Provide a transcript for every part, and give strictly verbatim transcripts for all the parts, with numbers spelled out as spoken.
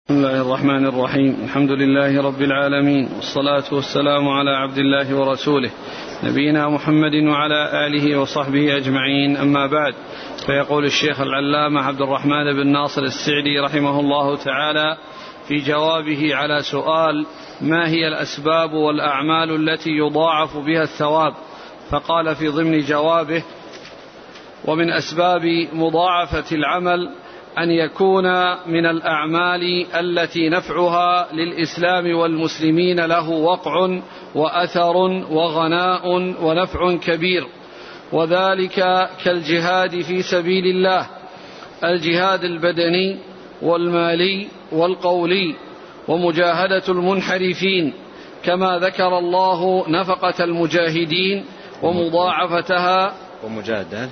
بسم الله الرحمن الرحيم. الحمد لله رب العالمين، والصلاة والسلام على عبد الله ورسوله نبينا محمد وعلى آله وصحبه أجمعين، أما بعد. فيقول الشيخ العلامة عبد الرحمن بن ناصر السعدي رحمه الله تعالى في جوابه على سؤال: ما هي الأسباب والأعمال التي يضاعف بها الثواب؟ فقال في ضمن جوابه: ومن أسباب مضاعفة العمل أن يكون من الأعمال التي نفعها للإسلام والمسلمين له وقع وأثر وغناء ونفع كبير، وذلك كالجهاد في سبيل الله، الجهاد البدني والمالي والقولي، ومجاهدة المنحرفين، كما ذكر الله نفقة المجاهدين ومضاعفتها ومجادلة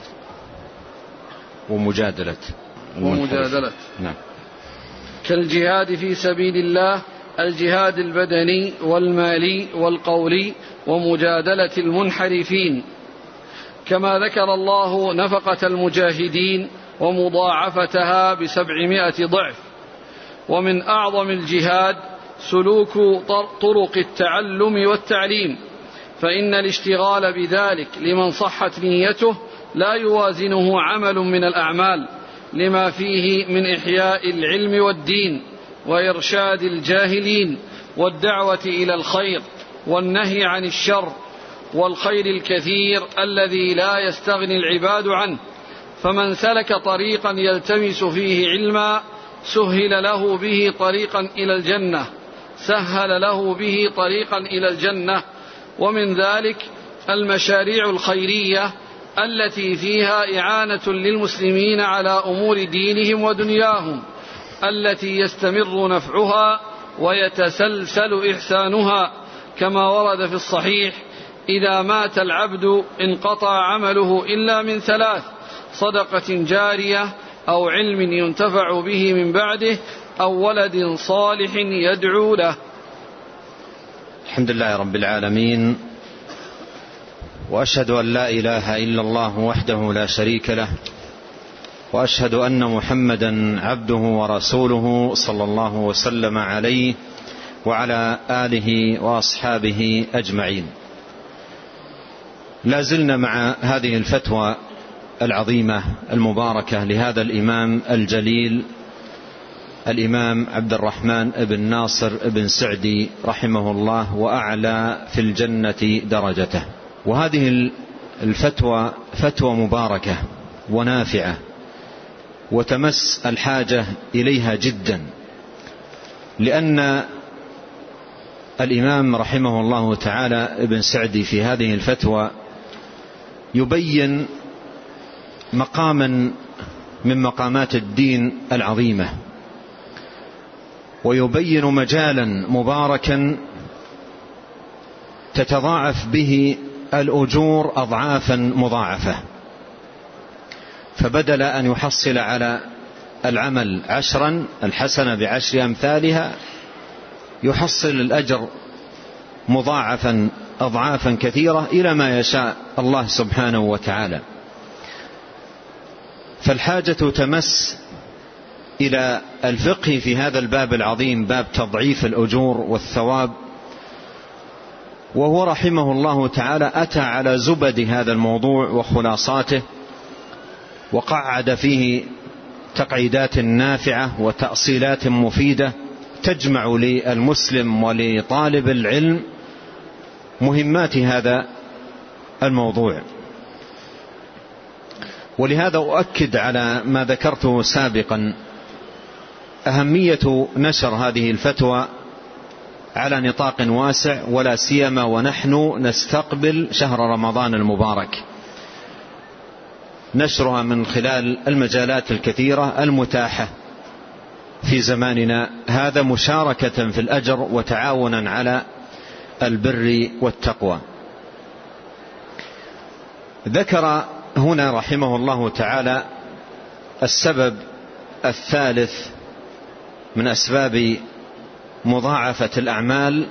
ومجادلة ومجادلة نعم. كالجهاد في سبيل الله، الجهاد البدني والمالي والقولي، ومجادلة المنحرفين، كما ذكر الله نفقة المجاهدين ومضاعفتها بسبعمائة ضعف. ومن أعظم الجهاد سلوك طرق التعلم والتعليم، فإن الاشتغال بذلك لمن صحت نيته لا يوازنه عمل من الأعمال، لما فيه من إحياء العلم والدين وإرشاد الجاهلين والدعوة إلى الخير والنهي عن الشر والخير الكثير الذي لا يستغني العباد عنه. فمن سلك طريقا يلتمس فيه علما سهل له به طريقا إلى الجنة سهل له به طريقا إلى الجنة. ومن ذلك المشاريع الخيرية التي فيها إعانة للمسلمين على أمور دينهم ودنياهم، التي يستمر نفعها ويتسلسل إحسانها، كما ورد في الصحيح: إذا مات العبد انقطع عمله إلا من ثلاث: صدقة جارية، أو علم ينتفع به من بعده، أو ولد صالح يدعو له. الحمد لله رب العالمين، وأشهد أن لا إله إلا الله وحده لا شريك له، وأشهد أن محمدا عبده ورسوله صلى الله وسلم عليه وعلى آله وأصحابه أجمعين. لا زلنا مع هذه الفتوى العظيمة المباركة لهذا الإمام الجليل الإمام عبد الرحمن بن ناصر بن سعدي رحمه الله، وأعلى في الجنة درجته. وهذه الفتوى فتوى مباركة ونافعة، وتمس الحاجة إليها جدا، لأن الإمام رحمه الله تعالى ابن سعدي في هذه الفتوى يبين مقاما من مقامات الدين العظيمة، ويبين مجالا مباركا تتضاعف به الأجور أضعافا مضاعفة. فبدل أن يحصل على العمل عشرا الحسنة بعشر أمثالها، يحصل الأجر مضاعفا أضعافا كثيرة إلى ما يشاء الله سبحانه وتعالى. فالحاجة تمس إلى الفقه في هذا الباب العظيم، باب تضعيف الأجور والثواب. وهو رحمه الله تعالى أتى على زبد هذا الموضوع وخلاصاته، وقعد فيه تقعيدات نافعة وتأصيلات مفيدة تجمع للمسلم ولطالب العلم مهمات هذا الموضوع. ولهذا أؤكد على ما ذكرته سابقا، أهمية نشر هذه الفتوى على نطاق واسع، ولا سيما ونحن نستقبل شهر رمضان المبارك، نشرها من خلال المجالات الكثيرة المتاحة في زماننا هذا، مشاركة في الأجر وتعاونا على البر والتقوى. ذكر هنا رحمه الله تعالى السبب الثالث من أسباب مضاعفة الأعمال،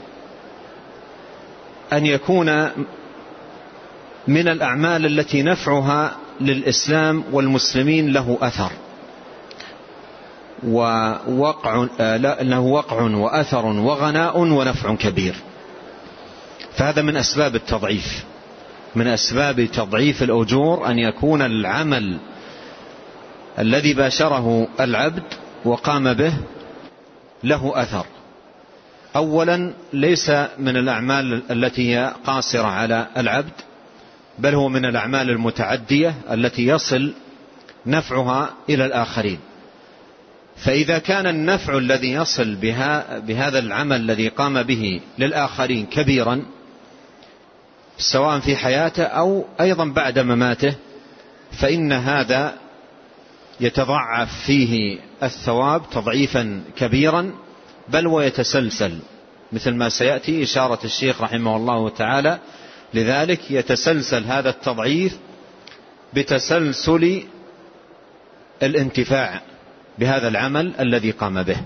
أن يكون من الأعمال التي نفعها للإسلام والمسلمين له أثر. ووقع له وقع وأثر وغناء ونفع كبير. فهذا من أسباب التضعيف، من أسباب تضعيف الأجور أن يكون العمل الذي باشره العبد وقام به له أثر. أولا ليس من الأعمال التي هي قاصرة على العبد، بل هو من الأعمال المتعدية التي يصل نفعها إلى الآخرين. فإذا كان النفع الذي يصل بها بهذا العمل الذي قام به للآخرين كبيرا، سواء في حياته أو أيضا بعد مماته، فإن هذا يتضاعف فيه الثواب تضعيفا كبيرا، بل ويتسلسل، مثل ما سيأتي إشارة الشيخ رحمه الله تعالى لذلك. يتسلسل هذا التضعيف بتسلسل الانتفاع بهذا العمل الذي قام به.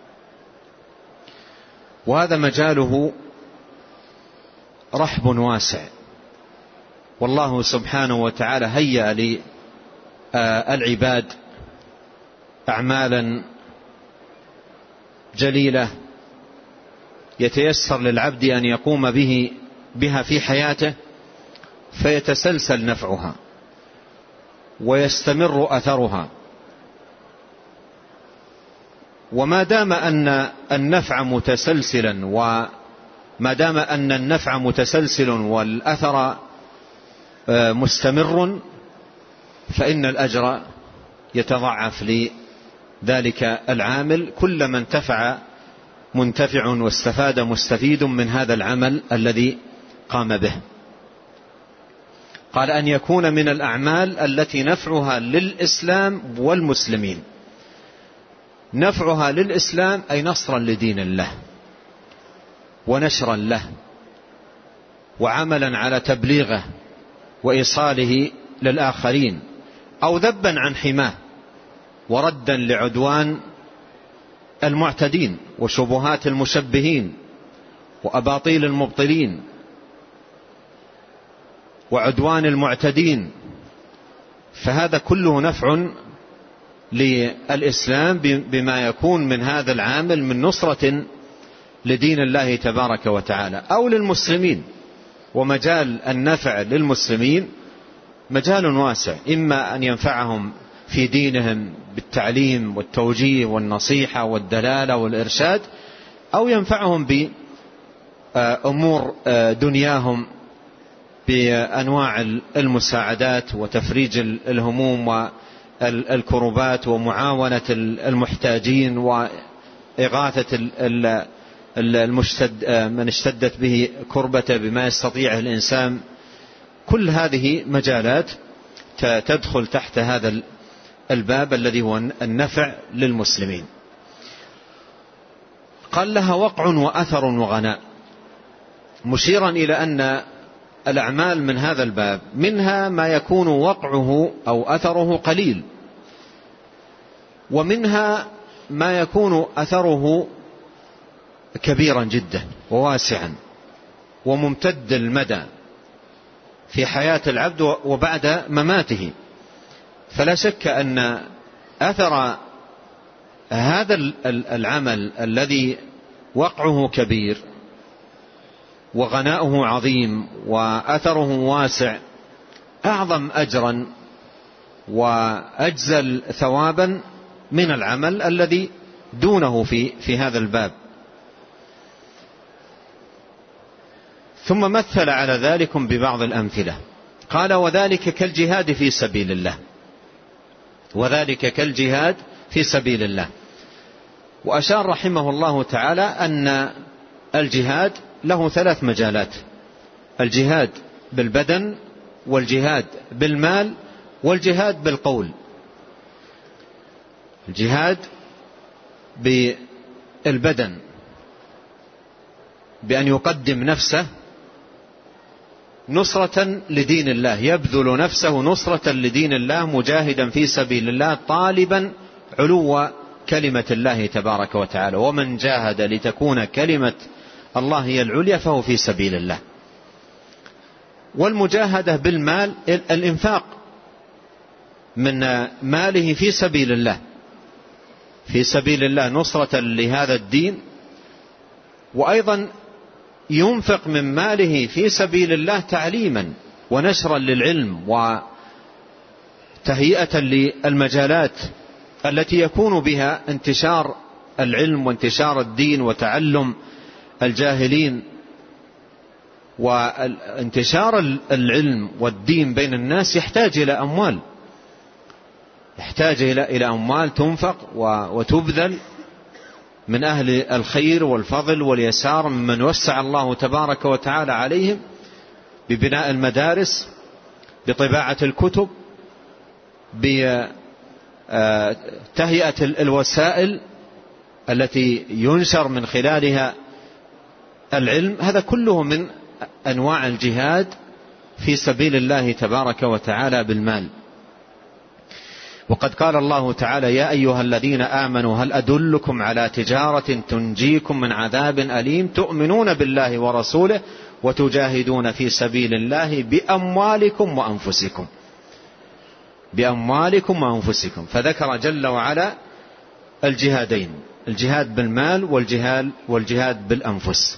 وهذا مجاله رحب واسع، والله سبحانه وتعالى هيأ للعباد أعمالا جليلة يتيسر للعبد أن يقوم به بها في حياته، فيتسلسل نفعها ويستمر أثرها. وما دام أن النفع متسلسلا وما دام أن النفع متسلسل والأثر مستمر، فإن الأجر يتضاعف لذلك العامل، كلما انتفع منتفع واستفاد مستفيد من هذا العمل الذي قام به. قال أن يكون من الأعمال التي نفعها للإسلام والمسلمين. نفعها للإسلام أي نصرا لدين الله ونشرا له وعملا على تبليغه وإيصاله للآخرين، أو ذبا عن حماه وردا لعدوان المعتدين وشبهات المشبهين وأباطيل المبطلين وعدوان المعتدين. فهذا كله نفع للإسلام بما يكون من هذا العامل من نصرة لدين الله تبارك وتعالى، أو للمسلمين. ومجال النفع للمسلمين مجال واسع، إما أن ينفعهم في دينهم بالتعليم والتوجيه والنصيحة والدلالة والإرشاد، أو ينفعهم بأمور دنياهم بأنواع المساعدات وتفريج الهموم والكربات ومعاونة المحتاجين وإغاثة المشتد من اشتدت به كربته بما يستطيعه الإنسان. كل هذه مجالات تدخل تحت هذا الباب الذي هو النفع للمسلمين. قال لها وقع وأثر وغناء، مشيرا إلى أن الأعمال من هذا الباب منها ما يكون وقعه أو أثره قليل، ومنها ما يكون أثره كبيرا جدا وواسعا وممتد المدى في حياة العبد وبعد مماته. فلا شك أن أثر هذا العمل الذي وقعه كبير وغناؤه عظيم وأثره واسع أعظم أجرا وأجزل ثوابا من العمل الذي دونه في في هذا الباب. ثم مثل على ذلك ببعض الأمثلة، قال وذلك كالجهاد في سبيل الله، وذلك كالجهاد في سبيل الله. وأشار رحمه الله تعالى أن الجهاد له ثلاث مجالات: الجهاد بالبدن، والجهاد بالمال، والجهاد بالقول. الجهاد بالبدن بأن يقدم نفسه نصرة لدين الله، يبذل نفسه نصرة لدين الله مجاهدا في سبيل الله طالبا علو كلمة الله تبارك وتعالى. ومن جاهد لتكون كلمة الله هي العليا فهو في سبيل الله. والمجاهدة بالمال الإنفاق من ماله في سبيل الله، في سبيل الله نصرة لهذا الدين، وأيضا ينفق من ماله في سبيل الله تعليما ونشرا للعلم وتهيئة للمجالات التي يكون بها انتشار العلم وانتشار الدين وتعلم الجاهلين. وانتشار العلم والدين بين الناس يحتاج إلى أموال، يحتاج إلى أموال تنفق وتبذل من أهل الخير والفضل واليسار، ممن وسع الله تبارك وتعالى عليهم ببناء المدارس، بطباعة الكتب، بتهيئة الوسائل التي ينشر من خلالها العلم. هذا كله من أنواع الجهاد في سبيل الله تبارك وتعالى بالمال. وقد قال الله تعالى: يا أيها الذين آمنوا هل أدلكم على تجارة تنجيكم من عذاب أليم تؤمنون بالله ورسوله وتجاهدون في سبيل الله بأموالكم وأنفسكم. بأموالكم وأنفسكم، فذكر جل وعلا الجهادين، الجهاد بالمال والجهاد, والجهاد بالأنفس.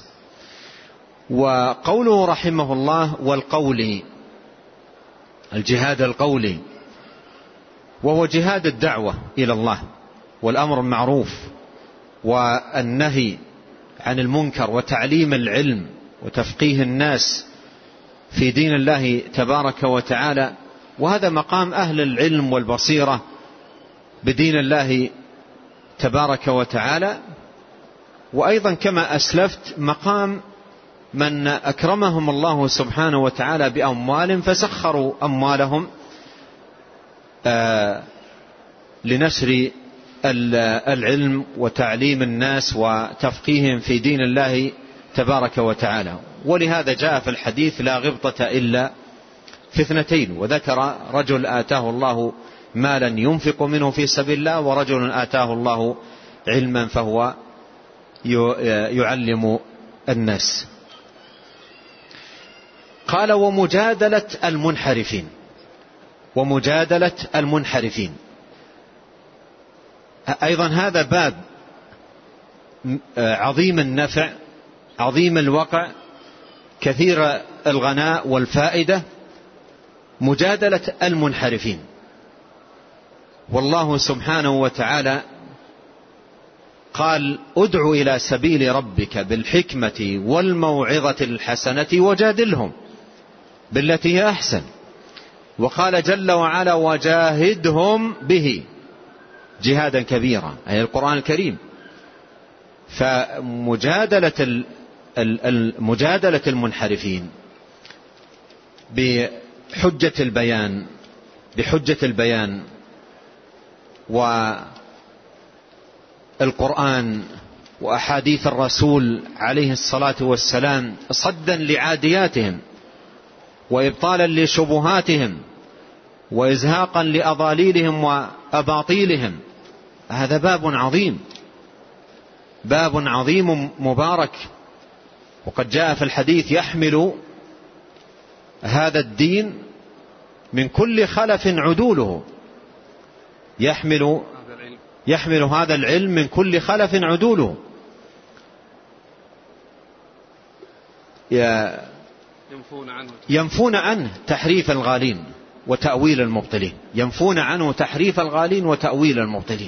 وقوله رحمه الله والقولي، الجهاد القولي وهو جهاد الدعوة إلى الله والأمر المعروف والنهي عن المنكر وتعليم العلم وتفقيه الناس في دين الله تبارك وتعالى. وهذا مقام أهل العلم والبصيرة بدين الله تبارك وتعالى. وأيضا كما أسلفت مقام من أكرمهم الله سبحانه وتعالى بأموال فسخروا أموالهم آه لنشر العلم وتعليم الناس وتفقيهم في دين الله تبارك وتعالى. ولهذا جاء في الحديث: لا غبطة إلا في اثنتين. وذكر رجل آتاه الله مالا ينفق منه في سبيل الله، ورجل آتاه الله علما فهو يعلم الناس. قال: ومجادلة المنحرفين، ومجادلة المنحرفين أيضا هذا باب عظيم النفع عظيم الوقع كثير الغناء والفائدة، مجادلة المنحرفين. والله سبحانه وتعالى قال: ادع إلى سبيل ربك بالحكمة والموعظة الحسنة وجادلهم بالتي هي أحسن. وقال جل وعلا: وجاهدهم به جهادا كبيرا، أي القرآن الكريم. فمجادلة مجادلة المنحرفين بحجة البيان بحجة البيان والقرآن وأحاديث الرسول عليه الصلاة والسلام صدا لعادياتهم وإبطالا لشبهاتهم وإزهاقا لأضاليلهم وأباطيلهم. هذا باب عظيم، باب عظيم مبارك. وقد جاء في الحديث: يحمل هذا الدين من كل خلف عدوله، يحمل يحمل هذا العلم من كل خلف عدوله. ينفون عنه ينفون عنه تحريف الغالين وتأويل المبطلين، ينفون عنه تحريف الغالين وتأويل المبطلين.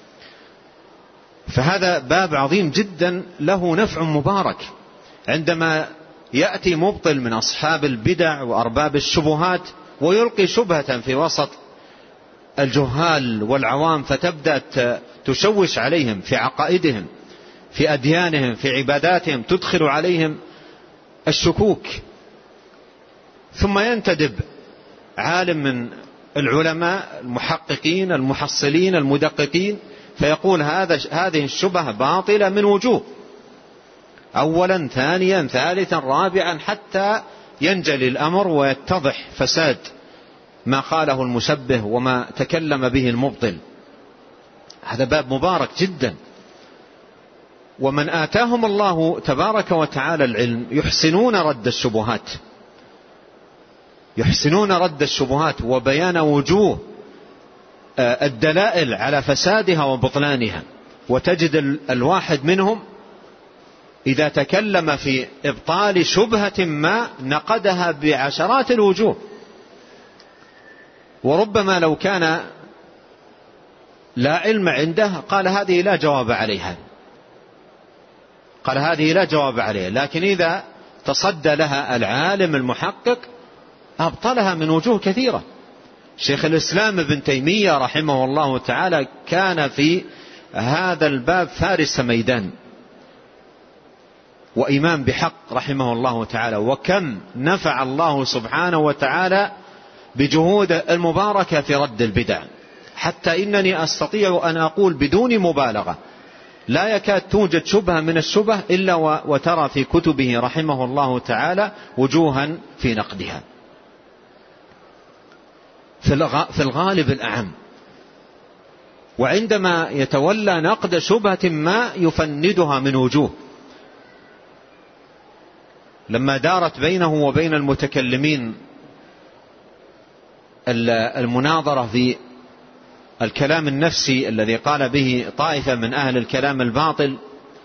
فهذا باب عظيم جدا له نفع مبارك. عندما يأتي مبطل من أصحاب البدع وأرباب الشبهات ويلقي شبهة في وسط الجهال والعوام فتبدأ تشوش عليهم في عقائدهم في أديانهم في عباداتهم، تدخل عليهم الشكوك، ثم ينتدب عالم من العلماء المحققين المحصلين المدققين فيقول: هذا هذه الشبهة باطلة من وجوه، أولا ثانيا ثالثا رابعا، حتى ينجلي الأمر ويتضح فساد ما قاله المشبه وما تكلم به المبطل. هذا باب مبارك جدا. ومن آتاهم الله تبارك وتعالى العلم يحسنون رد الشبهات يحسنون رد الشبهات وبيان وجوه الدلائل على فسادها وبطلانها، وتجد الواحد منهم إذا تكلم في إبطال شبهة ما نقدها بعشرات الوجوه، وربما لو كان لا علم عنده قال هذه لا جواب عليها قال هذه لا جواب عليها لكن إذا تصدى لها العالم المحقق أبطلها من وجوه كثيرة. شيخ الإسلام ابن تيمية رحمه الله تعالى كان في هذا الباب فارس ميدان وإمام بحق رحمه الله تعالى، وكم نفع الله سبحانه وتعالى بجهود المباركة في رد البدع، حتى إنني أستطيع أن أقول بدون مبالغة لا يكاد توجد شبهة من الشبه إلا وترى في كتبه رحمه الله تعالى وجوها في نقدها، في الغالب الأعم. وعندما يتولى نقد شبهة ما يفندها من وجوه. لما دارت بينه وبين المتكلمين المناظرة في الكلام النفسي الذي قال به طائفة من أهل الكلام الباطل،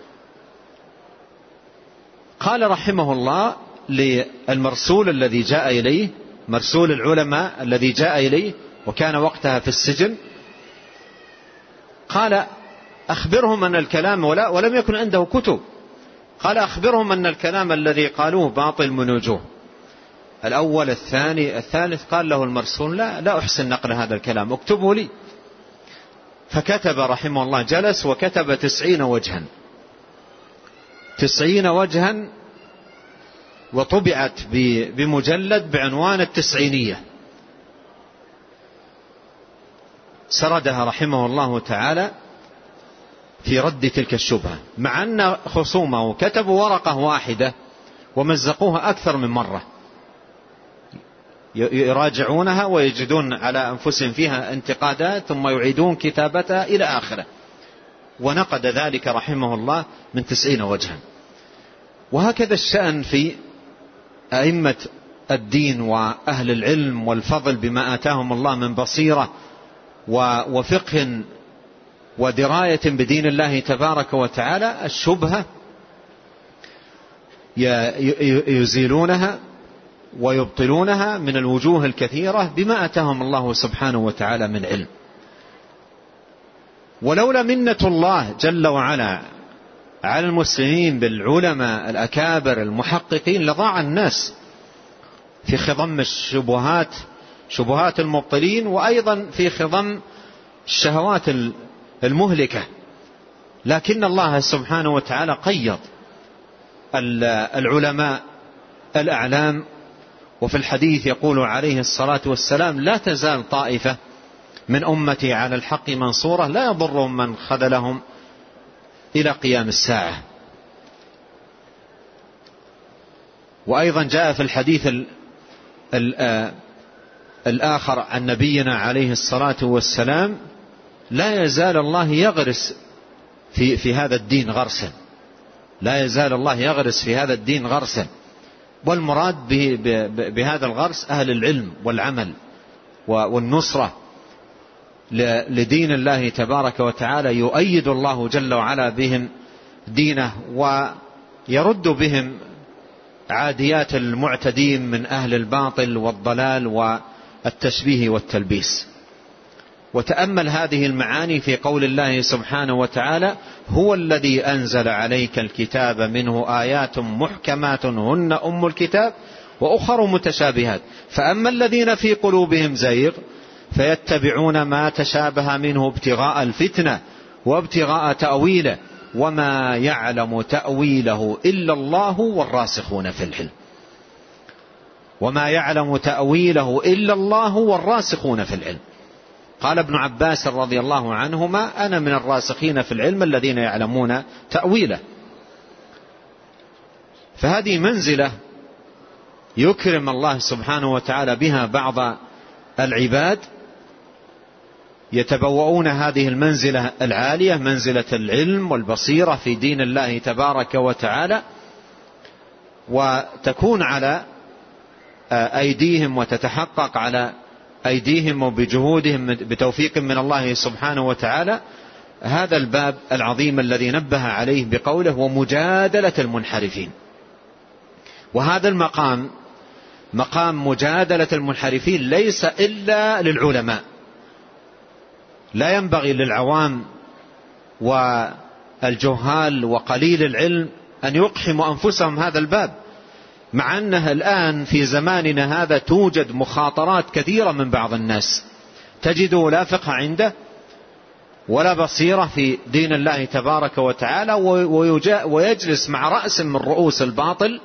قال رحمه الله للمرسول الذي جاء إليه، مرسول العلماء الذي جاء إليه وكان وقتها في السجن، قال أخبرهم أن الكلام ولا ولم يكن عنده كتب، قال أخبرهم أن الكلام الذي قالوه باطل من وجوه. الأول الثاني الثالث قال له المرسول لا لا أحسن نقل هذا الكلام، اكتبه لي. فكتب رحمه الله، جلس وكتب تسعين وجها تسعين وجها وطبعت بمجلد بعنوان التسعينية، سردها رحمه الله تعالى في رد تلك الشبهة، مع أن خصومه كتبوا ورقة واحدة ومزقوها أكثر من مرة، يراجعونها ويجدون على أنفسهم فيها انتقادات ثم يعيدون كتابتها إلى آخره، ونقد ذلك رحمه الله من تسعين وجها. وهكذا الشأن في أئمة الدين وأهل العلم والفضل بما آتاهم الله من بصيرة وفقه ودراية بدين الله تبارك وتعالى، الشبهة يزيلونها ويبطلونها من الوجوه الكثيرة بما آتاهم الله سبحانه وتعالى من علم. ولولا منة الله جل وعلا على المسلمين بالعلماء الأكابر المحققين لضاع الناس في خضم الشبهات شبهات المبطلين، وأيضا في خضم الشهوات المهلكة. لكن الله سبحانه وتعالى قيض العلماء الأعلام. وفي الحديث يقول عليه الصلاة والسلام: لا تزال طائفة من أمتي على الحق منصورة لا يضرهم من خذلهم إلى قيام الساعة. وأيضا جاء في الحديث ال ال الآخر عن نبينا عليه الصلاة والسلام: لا يزال الله يغرس في, في هذا الدين غرسا، لا يزال الله يغرس في هذا الدين غرسا. والمراد بهذا الغرس أهل العلم والعمل والنصرة لدين الله تبارك وتعالى، يؤيد الله جل وعلا بهم دينه ويرد بهم عاديات المعتدين من أهل الباطل والضلال والتشبيه والتلبيس. وتأمل هذه المعاني في قول الله سبحانه وتعالى: هو الذي أنزل عليك الكتاب منه آيات محكمات هن أم الكتاب وأخر متشابهات فأما الذين في قلوبهم زيغ فيتبعون ما تشابه منه ابتغاء الفتنة وابتغاء تأويله وما يعلم تأويله إلا الله والراسخون في العلم. وما يعلم تأويله إلا الله والراسخون في العلم. قال ابن عباس رضي الله عنهما: أنا من الراسخين في العلم الذين يعلمون تأويله. فهذه منزلة يكرم الله سبحانه وتعالى بها بعض العباد، يتبوؤون هذه المنزلة العالية، منزلة العلم والبصيرة في دين الله تبارك وتعالى، وتكون على أيديهم وتتحقق على أيديهم وبجهودهم بتوفيق من الله سبحانه وتعالى. هذا الباب العظيم الذي نبه عليه بقوله ومجادلة المنحرفين. وهذا المقام مقام مجادلة المنحرفين ليس إلا للعلماء، لا ينبغي للعوام والجهال وقليل العلم أن يقحموا أنفسهم هذا الباب، مع أنها الآن في زماننا هذا توجد مخاطرات كثيرة من بعض الناس، تجده لا فقه عنده ولا بصيرة في دين الله تبارك وتعالى، ويجلس مع رأس من رؤوس الباطل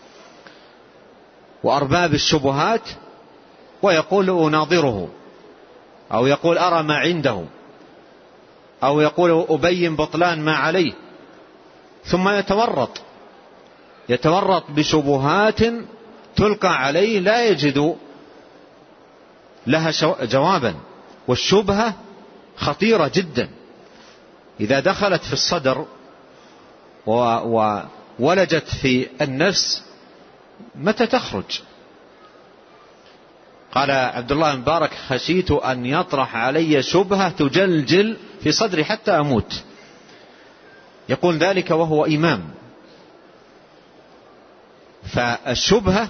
وأرباب الشبهات ويقول أناظره، أو يقول أرى ما عنده، أو يقول أبين بطلان ما عليه، ثم يتورط يتورط بشبهات تلقى عليه لا يجد لها جوابا. والشبهة خطيرة جدا، إذا دخلت في الصدر وولجت في النفس متى تخرج؟ قال عبد الله بن مبارك خشيت أن يطرح علي شبهة تجلجل في صدري حتى أموت. يقول ذلك وهو إمام. فالشبهة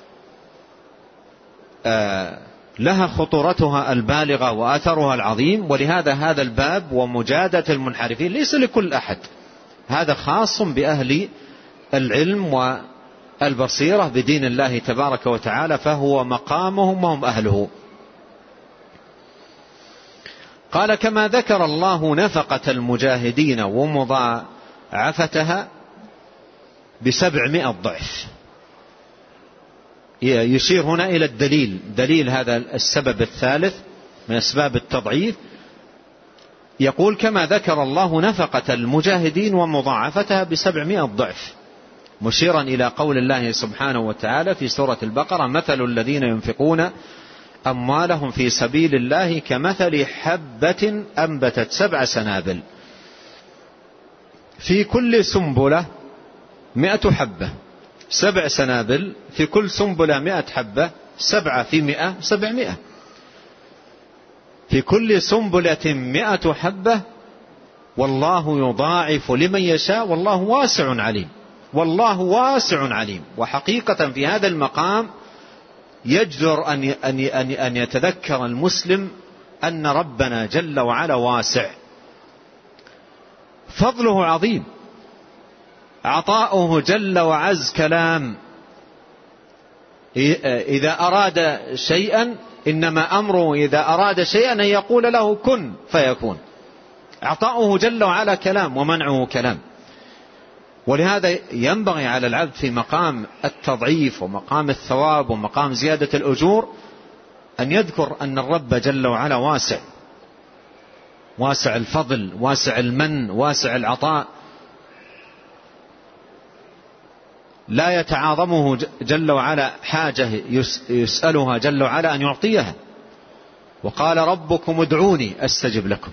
لها خطورتها البالغة وأثرها العظيم، ولهذا هذا الباب ومجادلة المنحرفين ليس لكل أحد، هذا خاص بأهل العلم والبصيرة بدين الله تبارك وتعالى، فهو مقامهم وهم أهله. قال كما ذكر الله نفقة المجاهدين ومضاعفتها بسبعمائة ضعف. يشير هنا إلى الدليل، دليل هذا السبب الثالث من أسباب التضعيف. يقول كما ذكر الله نفقة المجاهدين ومضاعفتها بسبعمائة ضعف، مشيرا إلى قول الله سبحانه وتعالى في سورة البقرة مثل الذين ينفقون أموالهم في سبيل الله كمثل حبة أنبتت سبع سنابل في كل سنبلة مئة حبة. سبع سنابل في كل سنبلة مئة حبة، سبعة في مئة سبعمائة، في كل سنبلة مئة حبة، والله يضاعف لمن يشاء والله واسع عليم. والله واسع عليم. وحقيقة في هذا المقام يجدر أن أن أن يتذكر المسلم أن ربنا جل وعلا واسع، فضله عظيم، عطاؤه جل وعز كلام. إذا أراد شيئا إنما أمره إذا أراد شيئا أن يقول له كن فيكون. عطاؤه جل وعلا كلام ومنعه كلام. ولهذا ينبغي على العبد في مقام التضعيف ومقام الثواب ومقام زيادة الأجور أن يذكر أن الرب جل وعلا واسع، واسع الفضل، واسع المن، واسع العطاء، لا يتعاظمه جل وعلا حاجة يسألها جل وعلا أن يعطيها. وقال ربكم ادعوني أستجب لكم.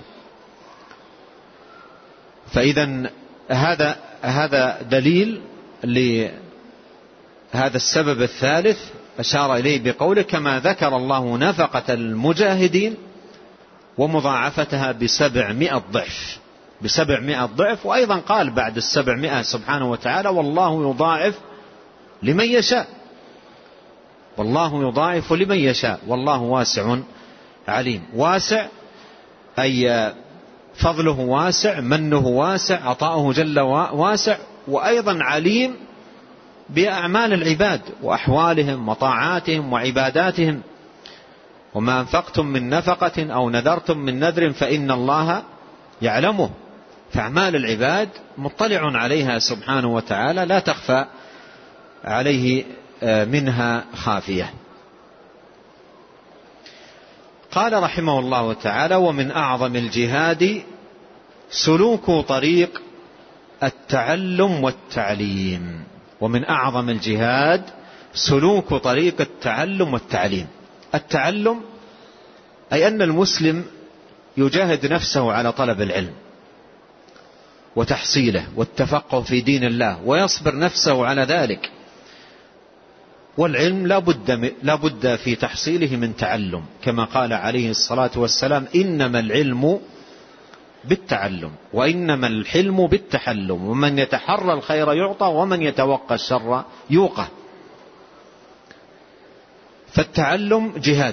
فإذا هذا هذا دليل لهذا السبب الثالث أشار إليه بقوله كما ذكر الله نفقة المجاهدين ومضاعفتها بسبعمائة ضعف، بسبعمائة ضعف. وأيضا قال بعد السبعمائة سبحانه وتعالى والله يضاعف لمن يشاء، والله يضاعف لمن يشاء والله واسع عليم. واسع أي فضله واسع، منه واسع، عطاؤه جل واسع، وأيضا عليم بأعمال العباد وأحوالهم وطاعاتهم وعباداتهم. وما أنفقتم من نفقة أو نذرتم من نذر فإن الله يعلمه. فأعمال العباد مطلع عليها سبحانه وتعالى، لا تخفى عليه منها خافية. قال رحمه الله تعالى ومن أعظم الجهاد سلوك طريق التعلم والتعليم. ومن أعظم الجهاد سلوك طريق التعلم والتعليم. التعلم أي أن المسلم يجاهد نفسه على طلب العلم وتحصيله والتفقه في دين الله، ويصبر نفسه على ذلك، والعلم لا بد لا بد في تحصيله من تعلم، كما قال عليه الصلاة والسلام: إنما العلم بالتعلم وإنما الحلم بالتحلم، ومن يتحرى الخير يعطى ومن يتوقى الشر يوقى. فالتعلم جهاد،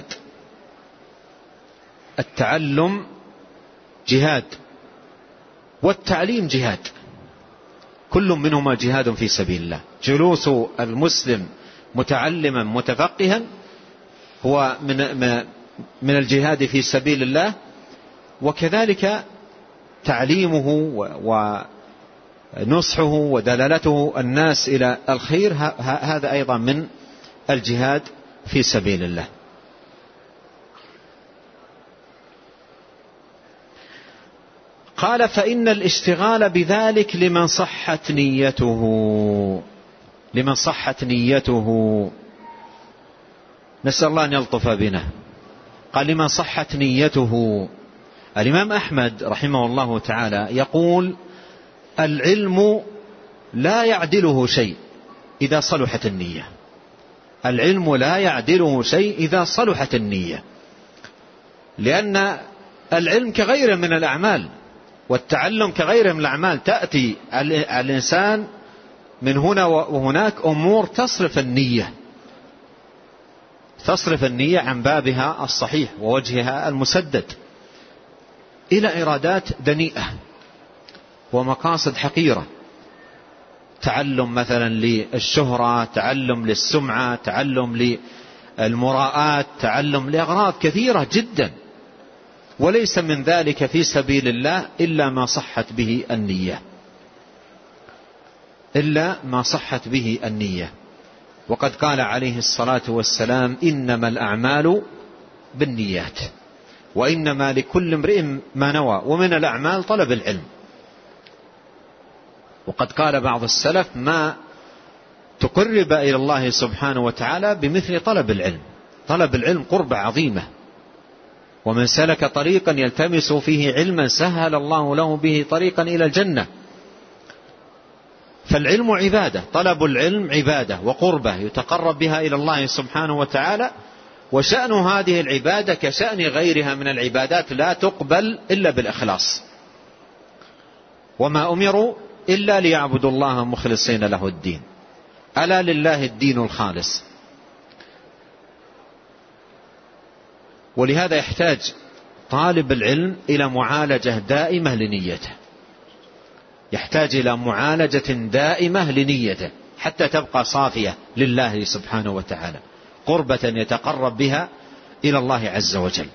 التعلم جهاد والتعليم جهاد، كل منهما جهاد في سبيل الله. جلوس المسلم متعلما متفقها هو من من الجهاد في سبيل الله، وكذلك تعليمه ونصحه ودلالته الناس إلى الخير هذا أيضا من الجهاد في سبيل الله. قال: فإن الاشتغال بذلك لمن صحت نيته، لمن صحت نيته، نسأل الله أن يلطف بنا. قال: لمن صحت نيته. الإمام أحمد رحمه الله تعالى يقول: العلم لا يعدله شيء إذا صلحت النية، العلم لا يعدله شيء إذا صلحت النية، لأن العلم كغيره من الأعمال، والتعلم كغيره من الأعمال. تأتي الإنسان من هنا وهناك أمور تصرف النية، تصرف النية عن بابها الصحيح ووجهها المسدد إلى إرادات دنيئة ومقاصد حقيرة. تعلم مثلا للشهرة، تعلم للسمعة، تعلم للمراءات، تعلم لأغراض كثيرة جدا، وليس من ذلك في سبيل الله إلا ما صحت به النية، إلا ما صحت به النية. وقد قال عليه الصلاة والسلام: إنما الأعمال بالنيات وإنما لكل امرئ ما نوى، ومن الأعمال طلب العلم. وقد قال بعض السلف: ما تقرب إلى الله سبحانه وتعالى بمثل طلب العلم. طلب العلم قربة عظيمة، ومن سلك طريقا يلتمس فيه علما سهل الله له به طريقا إلى الجنة. فالعلم عبادة، طلب العلم عبادة وقربة يتقرب بها إلى الله سبحانه وتعالى، وشأن هذه العبادة كشأن غيرها من العبادات لا تقبل إلا بالإخلاص. وما أمروا إلا ليعبدوا الله مخلصين له الدين، ألا لله الدين الخالص. ولهذا يحتاج طالب العلم إلى معالجة دائمة لنيته، يحتاج إلى معالجة دائمة لنيته حتى تبقى صافية لله سبحانه وتعالى، قربة يتقرب بها إلى الله عز وجل.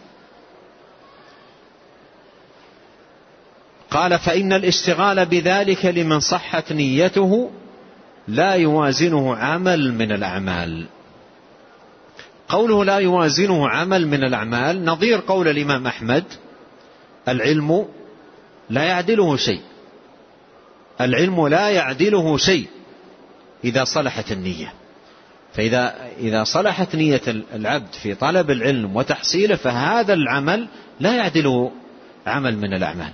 قال: فإن الاشتغال بذلك لمن صحت نيته لا يوازنه عمل من الأعمال. قوله لا يوازنه عمل من الأعمال نظير قول الإمام أحمد: العلم لا يعدله شيء، العلم لا يعدله شيء إذا صلحت النية. فإذا إذا صلحت نية العبد في طلب العلم وتحصيله فهذا العمل لا يعدله عمل من الأعمال.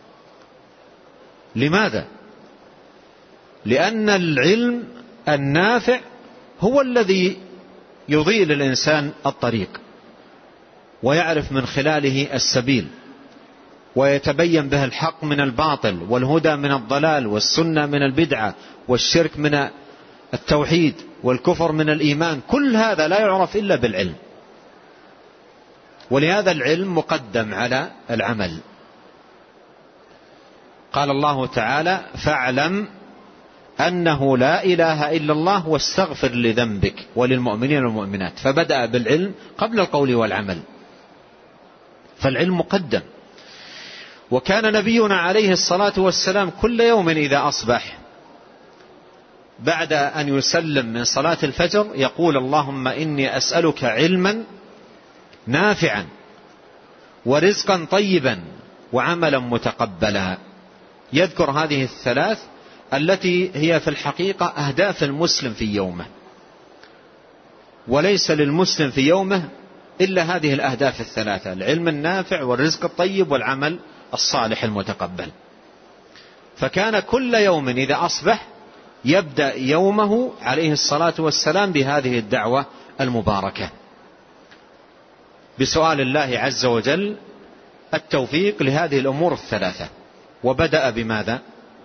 لماذا؟ لأن العلم النافع هو الذي يضيء للإنسان الطريق ويعرف من خلاله السبيل، ويتبين به الحق من الباطل، والهدى من الضلال، والسنة من البدعة، والشرك من التوحيد، والكفر من الإيمان. كل هذا لا يعرف إلا بالعلم، ولهذا العلم مقدم على العمل. قال الله تعالى: فاعلم أنه لا إله إلا الله واستغفر لذنبك وللمؤمنين والمؤمنات. فبدأ بالعلم قبل القول والعمل، فالعلم مقدم. وكان نبينا عليه الصلاة والسلام كل يوم إذا أصبح بعد أن يسلم من صلاة الفجر يقول: اللهم إني أسألك علما نافعا ورزقا طيبا وعملا متقبلا. يذكر هذه الثلاث التي هي في الحقيقة أهداف المسلم في يومه، وليس للمسلم في يومه إلا هذه الأهداف الثلاثة: العلم النافع والرزق الطيب والعمل الصالح المتقبل. فكان كل يوم إذا أصبح يبدأ يومه عليه الصلاة والسلام بهذه الدعوة المباركة، بسؤال الله عز وجل التوفيق لهذه الأمور الثلاثة. وبدأ بماذا؟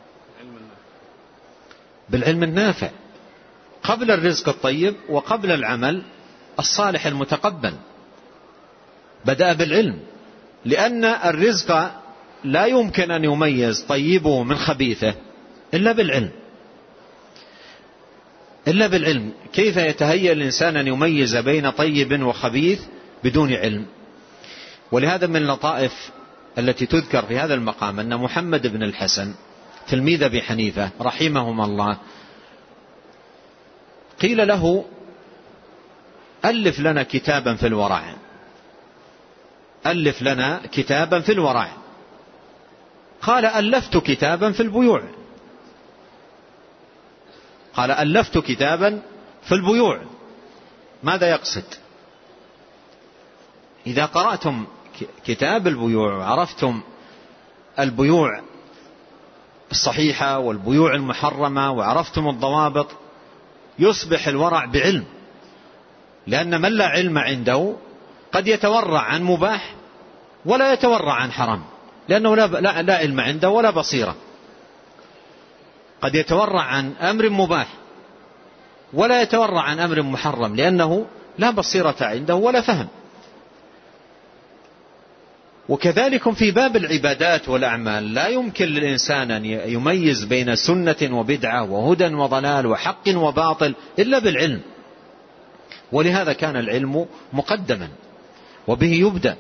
بالعلم النافع قبل الرزق الطيب وقبل العمل الصالح المتقبل. بدأ بالعلم، لأن الرزق لا يمكن أن يميز طيبه من خبيثه إلا بالعلم، إلا بالعلم. كيف يتهيأ الإنسان أن يميز بين طيب وخبيث بدون علم؟ ولهذا من اللطائف التي تذكر في هذا المقام أن محمد بن الحسن تلميذ أبي حنيفة رحمهما الله قيل له ألف لنا كتابا في الورع، ألف لنا كتابا في الورع. قال ألفت كتابا في البيوع. قال ألفت كتابا في البيوع. ماذا يقصد؟ إذا قرأتم كتاب البيوع وعرفتم البيوع الصحيحة والبيوع المحرمة وعرفتم الضوابط يصبح الورع بعلم، لأن من لا علم عنده قد يتورع عن مباح ولا يتورع عن حرام، لأنه لا, لا, لا علم عنده ولا بصيرة. قد يتورع عن أمر مباح ولا يتورع عن أمر محرم، لأنه لا بصيرة عنده ولا فهم. وكذلك في باب العبادات والأعمال لا يمكن للإنسان أن يميز بين سنة وبدعة وهدى وضلال وحق وباطل إلا بالعلم. ولهذا كان العلم مقدما وبه يبدأ.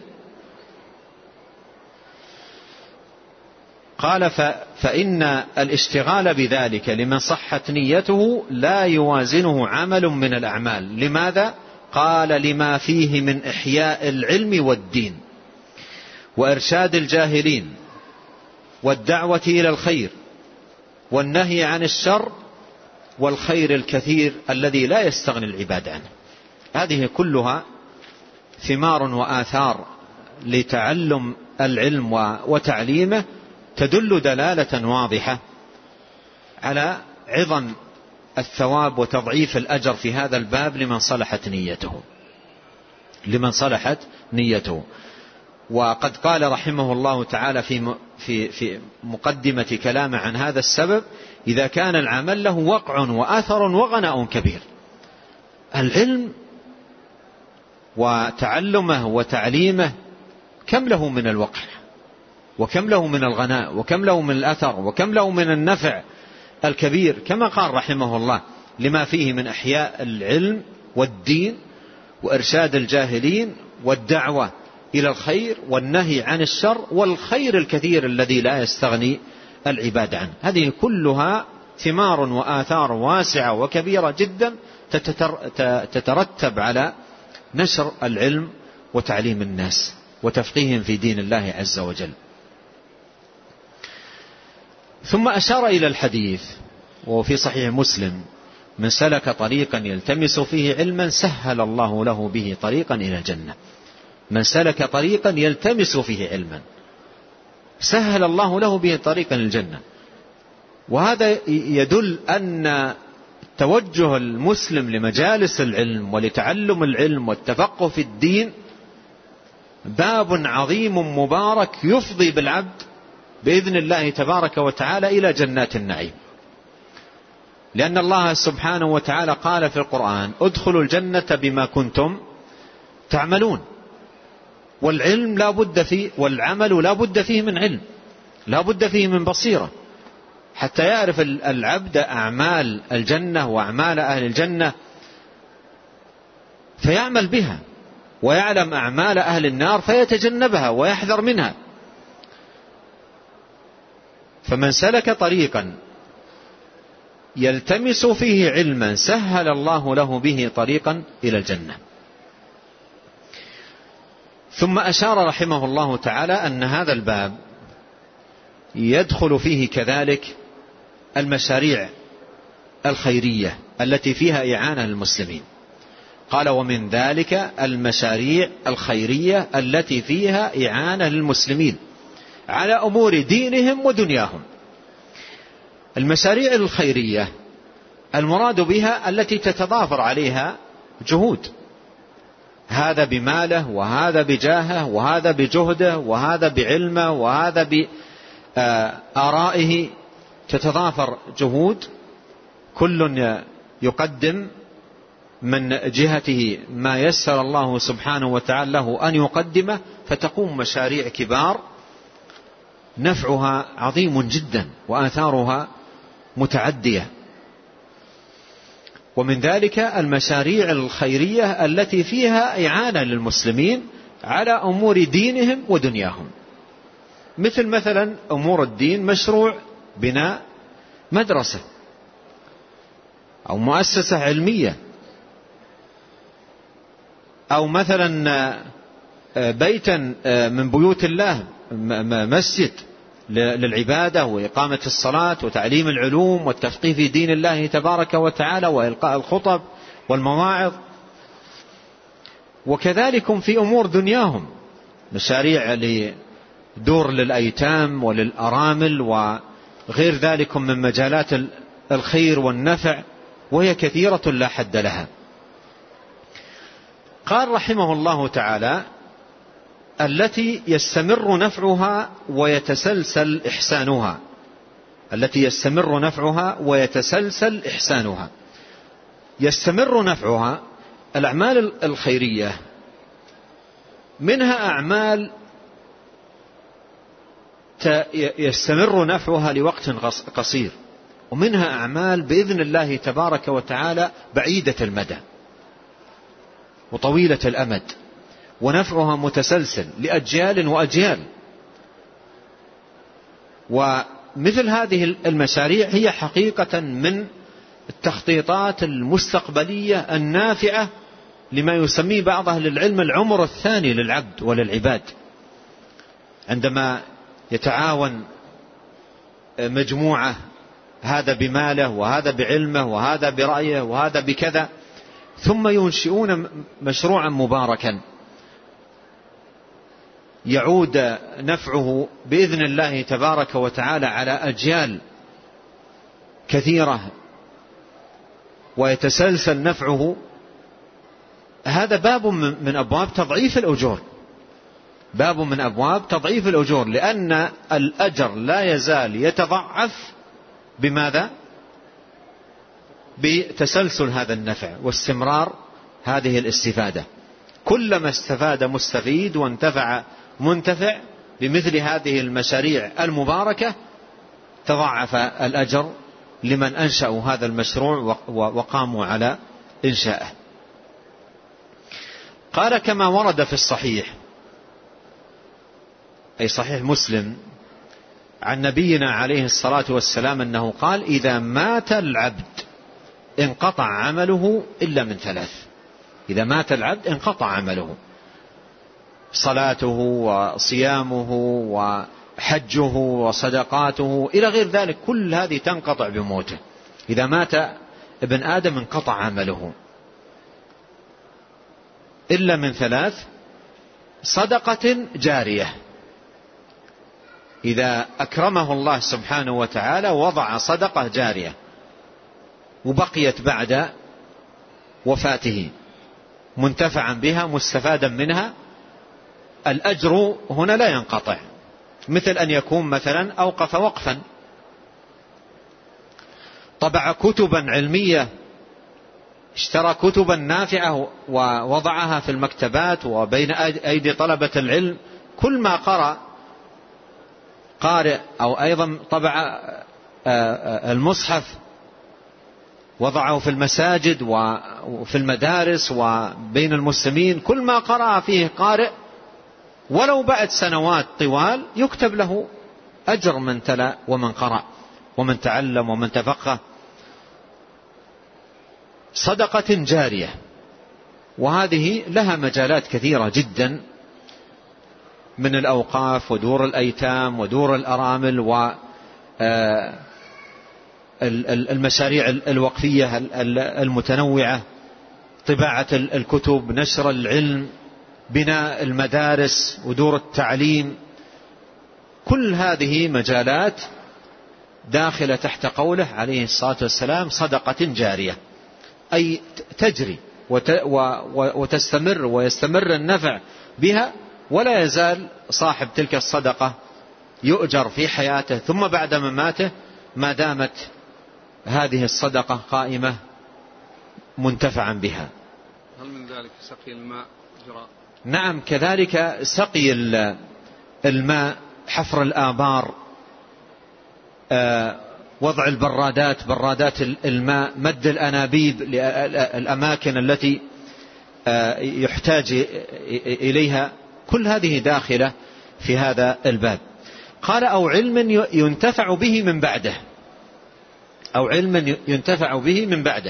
قال فإن الاشتغال بذلك لمن صحت نيته لا يوازنه عمل من الأعمال. لماذا؟ قال لما فيه من إحياء العلم والدين وإرشاد الجاهلين والدعوة إلى الخير والنهي عن الشر والخير الكثير الذي لا يستغني العباد عنه. هذه كلها ثمار وآثار لتعلم العلم وتعليمه تدل دلالة واضحة على عظم الثواب وتضعيف الأجر في هذا الباب لمن صلحت نيته، لمن صلحت نيته. وقد قال رحمه الله تعالى في في في مقدمة كلامه عن هذا السبب: إذا كان العمل له وقع وأثر وغناء كبير. العلم وتعلمه وتعليمه كم له من الوقع وكم له من الغناء وكم له من الأثر وكم له من النفع الكبير، كما قال رحمه الله: لما فيه من إحياء العلم والدين وإرشاد الجاهلين والدعوة إلى الخير والنهي عن الشر والخير الكثير الذي لا يستغني العباد عنه. هذه كلها ثمار وآثار واسعة وكبيرة جدا تترتب على نشر العلم وتعليم الناس وتفقيههم في دين الله عز وجل. ثم أشار إلى الحديث وفي صحيح مسلم: من سلك طريقا يلتمس فيه علما سهل الله له به طريقا إلى الجنة. من سلك طريقا يلتمس فيه علما سهل الله له به طريقا الجنة. وهذا يدل أن توجه المسلم لمجالس العلم ولتعلم العلم والتفقه في الدين باب عظيم مبارك يفضي بالعبد بإذن الله تبارك وتعالى إلى جنات النعيم. لأن الله سبحانه وتعالى قال في القرآن: ادخلوا الجنة بما كنتم تعملون. والعلم لا بد فيه، والعمل لا بد فيه من علم، لا بد فيه من بصيرة، حتى يعرف العبد أعمال الجنة وأعمال أهل الجنة فيعمل بها، ويعلم أعمال أهل النار فيتجنبها ويحذر منها. فمن سلك طريقا يلتمس فيه علما سهل الله له به طريقا إلى الجنة. ثم أشار رحمه الله تعالى أن هذا الباب يدخل فيه كذلك المشاريع الخيرية التي فيها إعانة للمسلمين. قال: ومن ذلك المشاريع الخيرية التي فيها إعانة للمسلمين على أمور دينهم ودنياهم. المشاريع الخيرية المراد بها التي تتضافر عليها جهود، هذا بماله وهذا بجاهه وهذا بجهده وهذا بعلمه وهذا بآرائه، تتضافر جهود، كل يقدم من جهته ما يسر الله سبحانه وتعالى له أن يقدمه، فتقوم مشاريع كبار نفعها عظيم جدا وآثارها متعدية. ومن ذلك المشاريع الخيرية التي فيها إعانة للمسلمين على أمور دينهم ودنياهم، مثل مثلا أمور الدين، مشروع بناء مدرسة أو مؤسسة علمية، أو مثلا بيتا من بيوت الله، مسجد للعبادة وإقامة الصلاة وتعليم العلوم والتفقيه في دين الله تبارك وتعالى وإلقاء الخطب والمواعظ. وكذلك في أمور دنياهم مشاريع لدور للأيتام وللأرامل وغير ذلك من مجالات الخير والنفع، وهي كثيرة لا حد لها. قال رحمه الله تعالى: التي يستمر نفعها ويتسلسل إحسانها، التي يستمر نفعها ويتسلسل إحسانها. يستمر نفعها، الأعمال الخيرية منها أعمال يستمر نفعها لوقت قصير، ومنها أعمال بإذن الله تبارك وتعالى بعيدة المدى وطويلة الأمد، ونفعها متسلسل لأجيال وأجيال. ومثل هذه المشاريع هي حقيقة من التخطيطات المستقبلية النافعة لما يسميه بعض أهل العلم العمر الثاني للعبد وللعباد، عندما يتعاون مجموعة، هذا بماله وهذا بعلمه وهذا برأيه وهذا بكذا، ثم ينشئون مشروعا مباركا يعود نفعه بإذن الله تبارك وتعالى على أجيال كثيرة ويتسلسل نفعه. هذا باب من أبواب تضعيف الأجور، باب من أبواب تضعيف الأجور، لأن الأجر لا يزال يتضعف بماذا؟ بتسلسل هذا النفع واستمرار هذه الاستفادة. كلما استفاد مستفيد وانتفع منتفع بمثل هذه المشاريع المباركة تضاعف الأجر لمن أنشأوا هذا المشروع وقاموا على إنشائه. قال: كما ورد في الصحيح، أي صحيح مسلم، عن نبينا عليه الصلاة والسلام أنه قال: إذا مات العبد انقطع عمله إلا من ثلاث. إذا مات العبد انقطع عمله، صلاته وصيامه وحجه وصدقاته إلى غير ذلك، كل هذه تنقطع بموته. إذا مات ابن آدم انقطع عمله إلا من ثلاث: صدقة جارية، إذا أكرمه الله سبحانه وتعالى وضع صدقة جارية وبقيت بعد وفاته منتفعا بها مستفادا منها، الأجر هنا لا ينقطع، مثل أن يكون مثلا أوقف وقفا، طبع كتبا علمية، اشترى كتبا نافعة ووضعها في المكتبات وبين أيدي طلبة العلم، كل ما قرأ قارئ، أو أيضا طبع المصحف وضعه في المساجد وفي المدارس وبين المسلمين، كل ما قرأ فيه قارئ ولو بعد سنوات طوال يكتب له أجر من تلا ومن قرأ ومن تعلم ومن تفقه. صدقة جارية، وهذه لها مجالات كثيرة جدا، من الأوقاف ودور الأيتام ودور الأرامل والمشاريع الوقفية المتنوعة، طباعة الكتب، نشر العلم، بناء المدارس ودور التعليم. كل هذه مجالات داخلة تحت قوله عليه الصلاة والسلام صدقة جارية، أي تجري وتستمر ويستمر النفع بها، ولا يزال صاحب تلك الصدقة يؤجر في حياته ثم بعد مماته ما دامت هذه الصدقة قائمة منتفعا بها. هل من ذلك سقي الماء جراء؟ نعم، كذلك سقي الماء، حفر الآبار، وضع البرادات، برادات الماء، مد الأنابيب للأماكن التي يحتاج إليها، كل هذه داخلة في هذا الباب. قال أو علم ينتفع به من بعده، أو علم ينتفع به من بعده.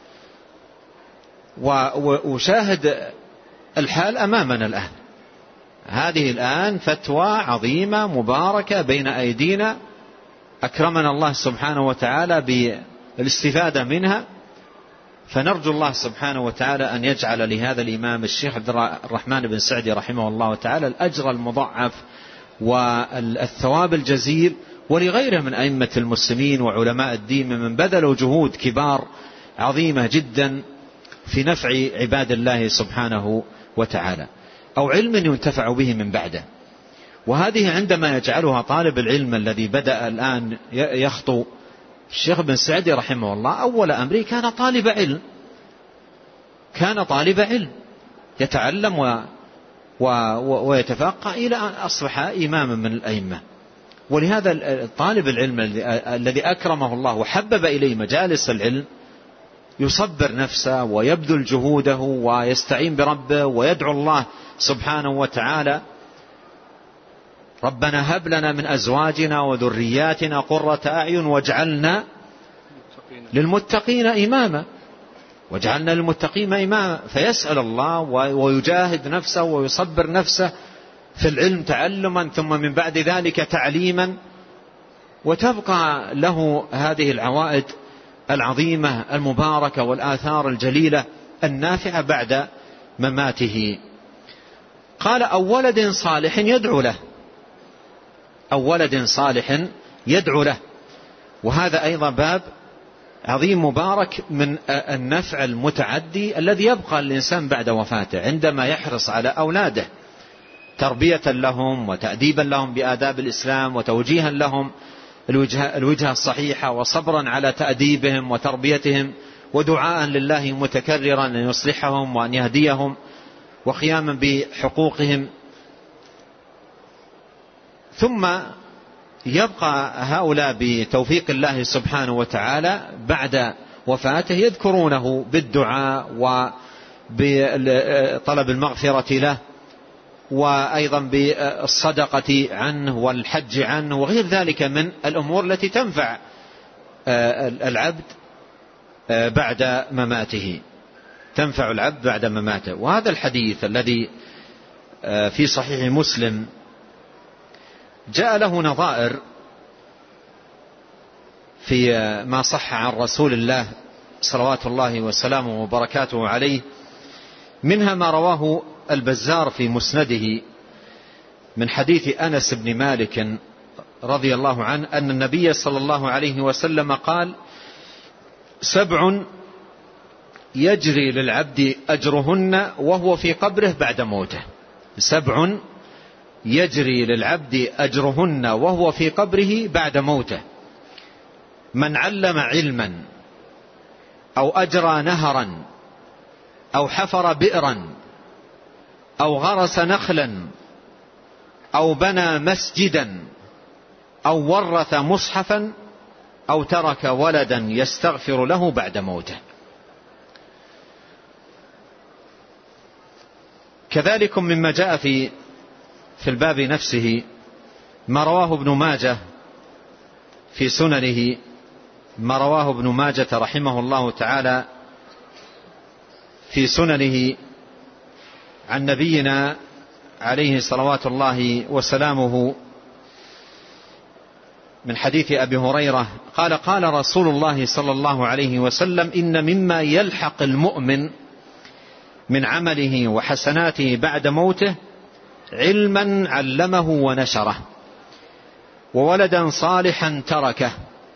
وشاهد الحال أمامنا الآن، هذه الآن فتوى عظيمة مباركة بين أيدينا، أكرمنا الله سبحانه وتعالى بالاستفادة منها، فنرجو الله سبحانه وتعالى أن يجعل لهذا الإمام الشيخ عبد الرحمن بن سعدي رحمه الله تعالى الأجر المضاعف والثواب الجزيل، ولغيره من أئمة المسلمين وعلماء الدين من بذلوا جهود كبار عظيمة جدا في نفع عباد الله سبحانه وتعالى. أو علم ينتفع به من بعده. وهذه عندما يجعلها طالب العلم الذي بدأ الآن يخطو، الشيخ بن سعدي رحمه الله أول أمره كان طالب علم، كان طالب علم يتعلم و و ويتفقه إلى أن أصبح إماما من الأئمة. ولهذا طالب العلم الذي أكرمه الله وحبب إليه مجالس العلم يصبر نفسه ويبذل جهوده ويستعين بربه ويدعو الله سبحانه وتعالى: ربنا هب لنا من أزواجنا وذرياتنا قرة أعين واجعلنا للمتقين إماما، واجعلنا للمتقين إماما. فيسأل الله ويجاهد نفسه ويصبر نفسه في العلم تعلما، ثم من بعد ذلك تعليما، وتبقى له هذه العوائد العظيمة المباركة والآثار الجليلة النافعة بعد مماته. قال: أو ولد صالح يدعو له، أو ولد صالح يدعو له. وهذا أيضا باب عظيم مبارك من النفع المتعدي الذي يبقى الإنسان بعد وفاته، عندما يحرص على أولاده تربية لهم وتأديبا لهم بآداب الإسلام وتوجيها لهم الوجهة, الوجهة الصحيحة، وصبرا على تأديبهم وتربيتهم، ودعاء لله متكررا أن يصلحهم وأن يهديهم، وقياما بحقوقهم. ثم يبقى هؤلاء بتوفيق الله سبحانه وتعالى بعد وفاته يذكرونه بالدعاء وبطلب المغفرة له، وأيضا بالصدقة عنه والحج عنه وغير ذلك من الأمور التي تنفع العبد بعد مماته، تنفع العبد بعد مماته. وهذا الحديث الذي في صحيح مسلم جاء له نظائر في ما صح عن رسول الله صلوات الله وسلامه وبركاته عليه، منها ما رواه البزار في مسنده من حديث أنس بن مالك رضي الله عنه أن النبي صلى الله عليه وسلم قال: سبع يجري للعبد أجرهن وهو في قبره بعد موته. سبع يجري للعبد أجرهن وهو في قبره بعد موته: من علم علما، أو أجرى نهرا، أو حفر بئرا، أو غرس نخلا، أو بنى مسجدا، أو ورث مصحفا، أو ترك ولدا يستغفر له بعد موته. كذلك مما جاء في في الباب نفسه ما رواه ابن ماجه في سننه، ما رواه ابن ماجه رحمه الله تعالى في سننه عن نبينا عليه صلوات الله وسلامه من حديث أبي هريرة قال: قال رسول الله صلى الله عليه وسلم: إن مما يلحق المؤمن من عمله وحسناته بعد موته علما علمه ونشره، وولدا صالحا تركه،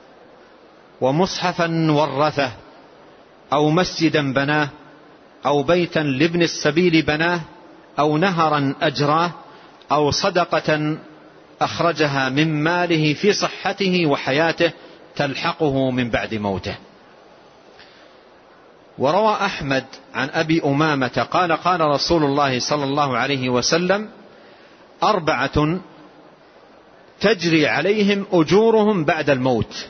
ومصحفا ورثه، أو مسجدا بناه، أو بيتا لابن السبيل بناه، أو نهرا أجراه، أو صدقة أخرجها من ماله في صحته وحياته تلحقه من بعد موته. وروى أحمد عن أبي أمامة قال قال رسول الله صلى الله عليه وسلم: أربعة تجري عليهم أجورهم بعد الموت: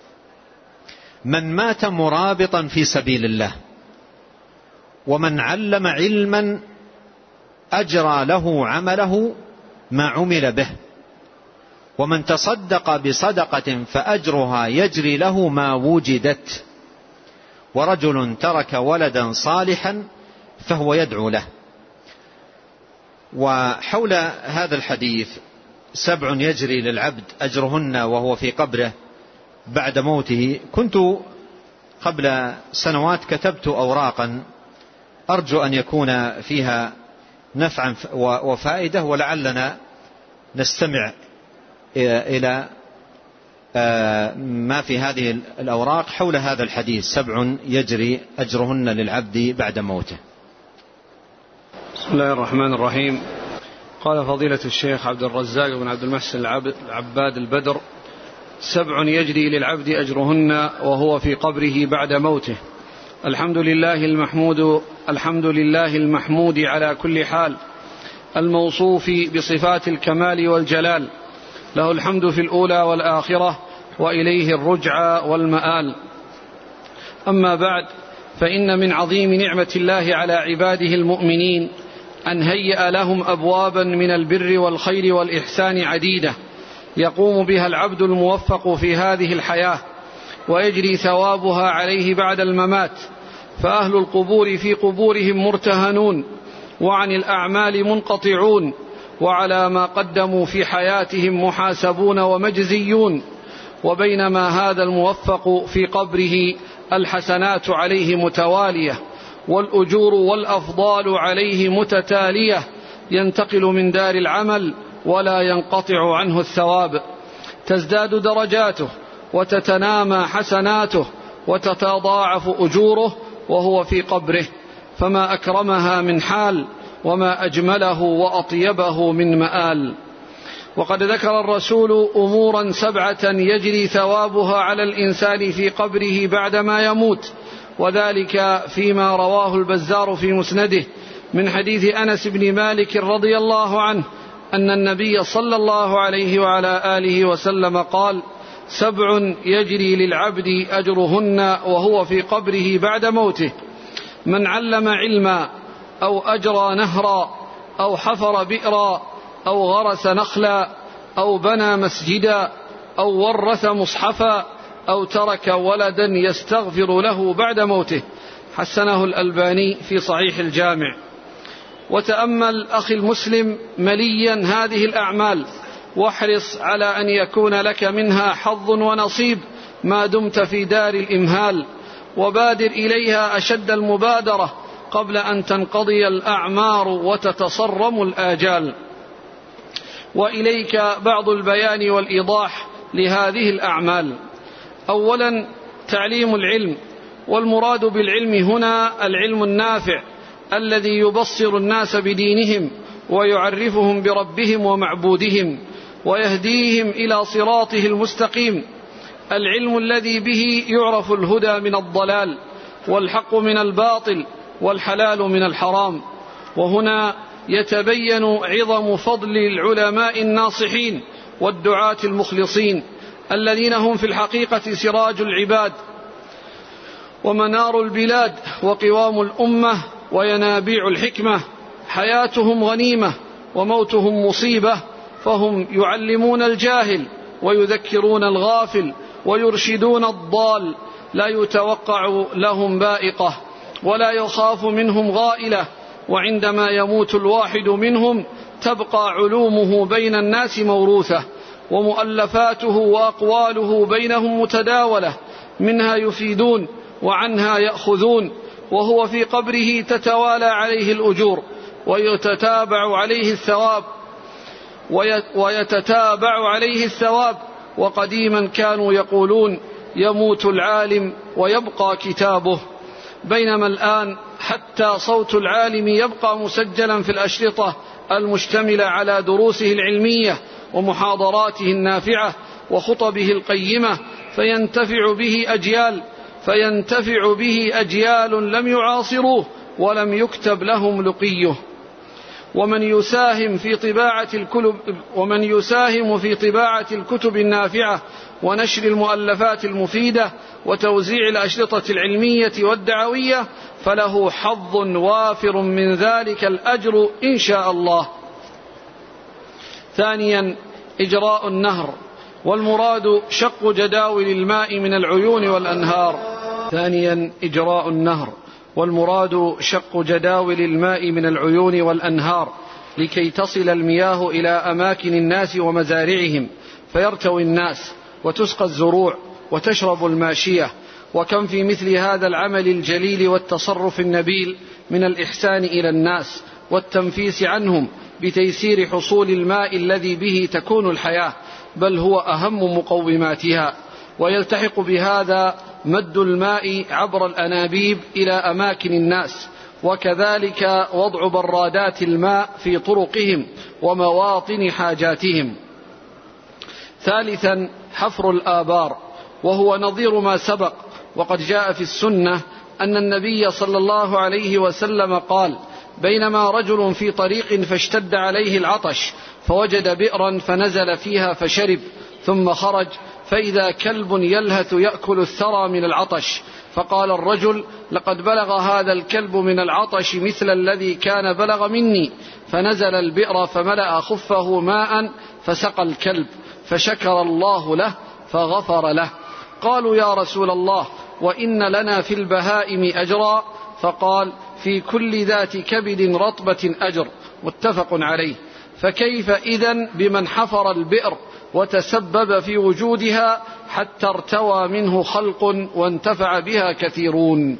من مات مرابطا في سبيل الله، ومن علم علما أجرى له عمله ما عمل به، ومن تصدق بصدقة فأجرها يجري له ما وجدت، ورجل ترك ولدا صالحا فهو يدعو له. وحول هذا الحديث: سبع يجري للعبد أجرهن وهو في قبره بعد موته، كنت قبل سنوات كتبت أوراقا أرجو أن يكون فيها نفعا وفائدة، ولعلنا نستمع إلى ما في هذه الأوراق حول هذا الحديث: سبع يجري أجرهن للعبد بعد موته. بسم الله الرحمن الرحيم. قال فضيلة الشيخ عبد الرزاق بن عبد المحسن العباد البدر: سبع يجري للعبد أجرهن وهو في قبره بعد موته. الحمد لله المحمود الحمد لله المحمود على كل حال، الموصوف بصفات الكمال والجلال، له الحمد في الأولى والآخرة، وإليه الرجعى والمآل. أما بعد، فإن من عظيم نعمة الله على عباده المؤمنين أن هيأ لهم أبوابا من البر والخير والإحسان عديدة يقوم بها العبد الموفق في هذه الحياة، ويجري ثوابها عليه بعد الممات. فأهل القبور في قبورهم مرتهنون، وعن الأعمال منقطعون، وعلى ما قدموا في حياتهم محاسبون ومجزيون. وبينما هذا الموفق في قبره الحسنات عليه متوالية، والأجور والأفضال عليه متتالية، ينتقل من دار العمل ولا ينقطع عنه الثواب، تزداد درجاته وتتنامى حسناته وتتضاعف أجوره وهو في قبره، فما أكرمها من حال، وما أجمله وأطيبه من مآل. وقد ذكر الرسول أمورا سبعة يجري ثوابها على الإنسان في قبره بعدما يموت، وذلك فيما رواه البزار في مسنده من حديث أنس بن مالك رضي الله عنه أن النبي صلى الله عليه وعلى آله وسلم قال: سبع يجري للعبد أجرهن وهو في قبره بعد موته: من علم علما، أو أجرى نهرا، أو حفر بئرا، أو غرس نخلا، أو بنى مسجدا، أو ورث مصحفا، أو ترك ولدا يستغفر له بعد موته. حسنه الألباني في صحيح الجامع. وتأمل أخي المسلم مليا هذه الأعمال، واحرص على أن يكون لك منها حظ ونصيب ما دمت في دار الإمهال، وبادر إليها أشد المبادرة قبل أن تنقضي الأعمار وتتصرم الآجال. وإليك بعض البيان والإيضاح لهذه الأعمال. أولا، تعليم العلم، والمراد بالعلم هنا العلم النافع الذي يبصر الناس بدينهم ويعرفهم بربهم ومعبودهم ويهديهم إلى صراطه المستقيم، العلم الذي به يعرف الهدى من الضلال، والحق من الباطل، والحلال من الحرام. وهنا يتبين عظم فضل العلماء الناصحين والدعاة المخلصين الذين هم في الحقيقة سراج العباد ومنار البلاد وقوام الأمة وينابيع الحكمة. حياتهم غنيمة وموتهم مصيبة، فهم يعلمون الجاهل ويذكرون الغافل ويرشدون الضال، لا يتوقع لهم بائقة ولا يخاف منهم غائلة. وعندما يموت الواحد منهم تبقى علومه بين الناس موروثة، ومؤلفاته وأقواله بينهم متداولة، منها يفيدون وعنها يأخذون، وهو في قبره تتوالى عليه الأجور ويتتابع عليه الثواب ويتتابع عليه الثواب. وقديما كانوا يقولون: يموت العالم ويبقى كتابه، بينما الآن حتى صوت العالم يبقى مسجلا في الأشرطة المشتملة على دروسه العلمية ومحاضراته النافعة وخطبه القيمة، فينتفع به أجيال فينتفع به أجيال لم يعاصروه ولم يكتب لهم لقيه. ومن يساهم في طباعة الكتب ومن يساهم في طباعة الكتب النافعة ونشر المؤلفات المفيدة وتوزيع الأشرطة العلمية والدعوية فله حظ وافر من ذلك الأجر إن شاء الله. ثانيا إجراء النهر، والمراد شق جداول الماء من العيون والأنهار. ثانيا إجراء النهر والمراد شق جداول الماء من العيون والأنهار لكي تصل المياه إلى أماكن الناس ومزارعهم فيرتوي الناس وتسقى الزروع وتشرب الماشية. وكم في مثل هذا العمل الجليل والتصرف النبيل من الإحسان إلى الناس والتنفيس عنهم بتيسير حصول الماء الذي به تكون الحياة، بل هو أهم مقوماتها. ويلتحق بهذا مد الماء عبر الأنابيب إلى أماكن الناس، وكذلك وضع برادات الماء في طرقهم ومواطن حاجاتهم. ثالثا حفر الآبار، وهو نظير ما سبق، وقد جاء في السنة أن النبي صلى الله عليه وسلم قال: بينما رجل في طريق فاشتد عليه العطش فوجد بئرا فنزل فيها فشرب، ثم خرج فإذا كلب يلهث يأكل الثرى من العطش، فقال الرجل: لقد بلغ هذا الكلب من العطش مثل الذي كان بلغ مني، فنزل البئر فملأ خفه ماء فسقى الكلب، فشكر الله له فغفر له. قالوا: يا رسول الله، وإن لنا في البهائم أجرا؟ فقال: في كل ذات كبد رطبة أجر. متفق عليه. فكيف إذن بمن حفر البئر وتسبب في وجودها حتى ارتوى منه خلق وانتفع بها كثيرون.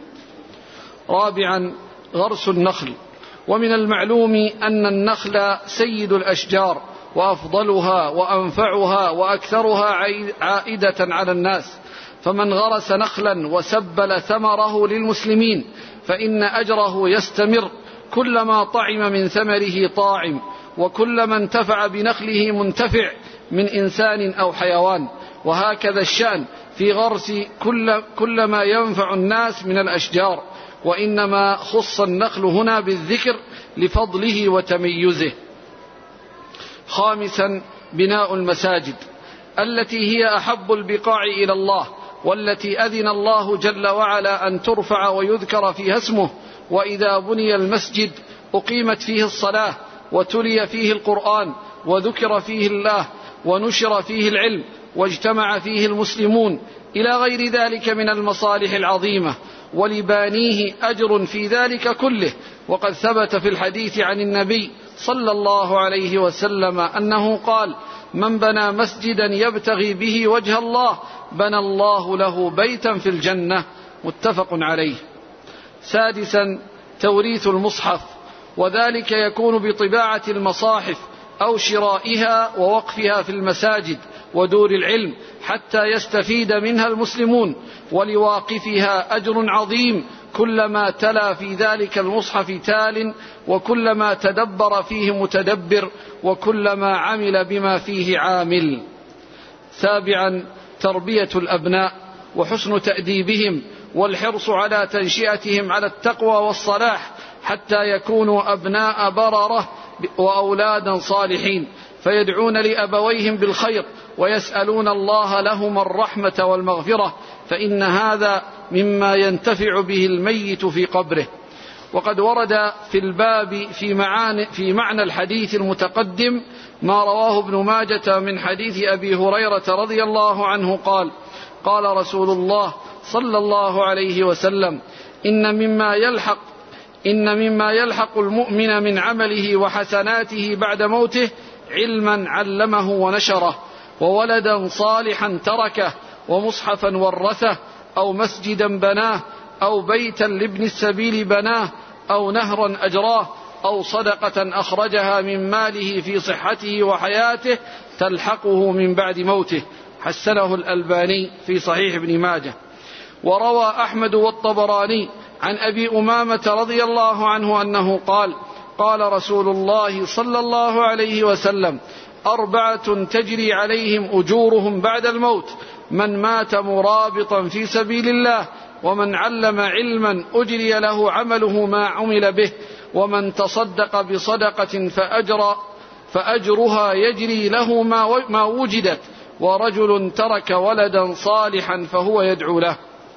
رابعا غرس النخل، ومن المعلوم أن النخل سيد الأشجار وأفضلها وأنفعها وأكثرها عائدة على الناس، فمن غرس نخلا وسبل ثمره للمسلمين فإن أجره يستمر، كلما طعم من ثمره طاعم، وكلما انتفع بنخله منتفع من إنسان أو حيوان. وهكذا الشأن في غرس كل, كل ما ينفع الناس من الأشجار، وإنما خص النخل هنا بالذكر لفضله وتميزه. خامسا بناء المساجد التي هي أحب البقاع إلى الله، والتي أذن الله جل وعلا أن ترفع ويذكر فيها اسمه. وإذا بني المسجد أقيمت فيه الصلاة وتلي فيه القرآن وذكر فيه الله ونشر فيه العلم واجتمع فيه المسلمون إلى غير ذلك من المصالح العظيمة، ولبانيه أجر في ذلك كله. وقد ثبت في الحديث عن النبي صلى الله عليه وسلم أنه قال: من بنى مسجدا يبتغي به وجه الله بنى الله له بيتا في الجنة. متفق عليه. سادسا توريث المصحف، وذلك يكون بطباعة المصاحف أو شرائها ووقفها في المساجد ودور العلم حتى يستفيد منها المسلمون، ولواقفها أجر عظيم كلما تلا في ذلك المصحف تال، وكلما تدبر فيه متدبر، وكلما عمل بما فيه عامل. سابعا تربية الأبناء وحسن تأديبهم والحرص على تنشئتهم على التقوى والصلاح حتى يكونوا أبناء بررة وأولادا صالحين، فيدعون لأبويهم بالخير ويسألون الله لهم الرحمة والمغفرة، فإن هذا مما ينتفع به الميت في قبره. وقد ورد في الباب في معنى, في معنى الحديث المتقدم ما رواه ابن ماجة من حديث أبي هريرة رضي الله عنه قال: قال رسول الله صلى الله عليه وسلم: إن مما يلحق إن مما يلحق المؤمن من عمله وحسناته بعد موته علما علمه ونشره، وولدا صالحا تركه، ومصحفا ورثه، أو مسجدا بناه، أو بيتا لابن السبيل بناه، أو نهرا أجراه، أو صدقة أخرجها من ماله في صحته وحياته تلحقه من بعد موته. حسنه الألباني في صحيح ابن ماجه. وروى أحمد والطبراني عن أبي أمامة رضي الله عنه أنه قال قال رسول الله صلى الله عليه وسلم أربعة تجري عليهم أجورهم بعد الموت: من مات مرابطا في سبيل الله، ومن علم علما أجري له عمله ما عمل به، ومن تصدق بصدقة فأجر فأجرها يجري له ما وجدت، ورجل ترك ولدا صالحا فهو يدعو له.